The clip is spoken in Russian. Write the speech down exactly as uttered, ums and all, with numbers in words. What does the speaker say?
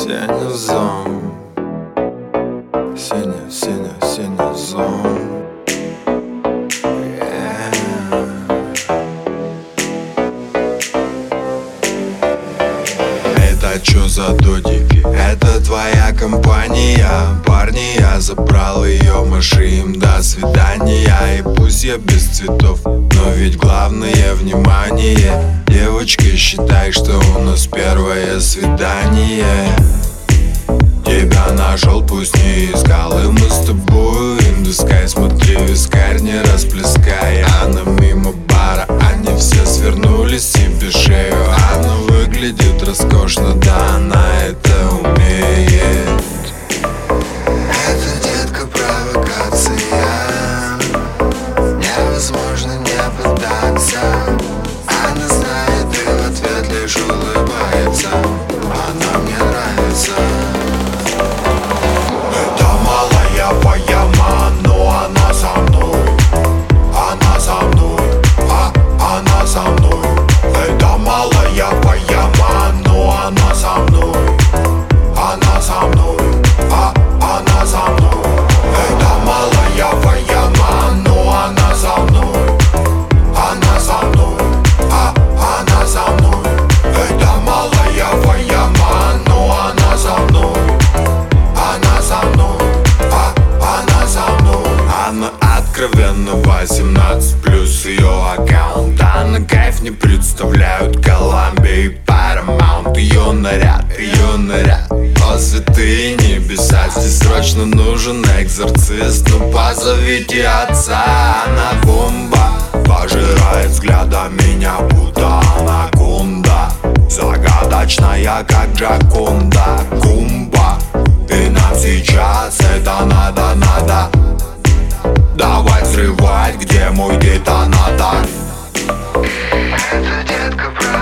Сеня зон, Сеня, Сеня, Сеня зон. Это чё за додики? Это твоя компания. Парни, я забрал ее, маши им до свидания. И пусть я без цветов, но ведь главное внимание. Девочки, считай, что у нас первое свидание. Тебя нашел, пусть не искал, и мы с тобой in the sky. Смотри, вискарь не расплескай. Она мимо бара, они все свернули себе шею. Она выглядит роскошно, да, она это умеет. Это, детка, провокация. Невозможно не поддаться. Она знает и в ответ лишь улыбается. Она мне нравится. Это малая пояма, но она со мной. Она со мной, а она со мной. Это малая пояма, но она со мной. Она со мной, а она со мной. Это малая пояма, но она со мной. Она со мной, а она со мной. Это малая пояма, но она со мной. Она со мной, а она со мной. Она откровенно восемнадцать плюс, ее аккаунт. Она кайф не представляют Колумбия и Paramount. Ее наряд, ее наряд, о святые небеса. Здесь срочно нужен экзорцист, ну позовите отца. Она бомба, пожирает взглядом меня, будто анаконда. Загадочная, как Джаконда. Кумба, и нам сейчас это надо, надо. Давай взрывать, где мой детонатор. Это, детка,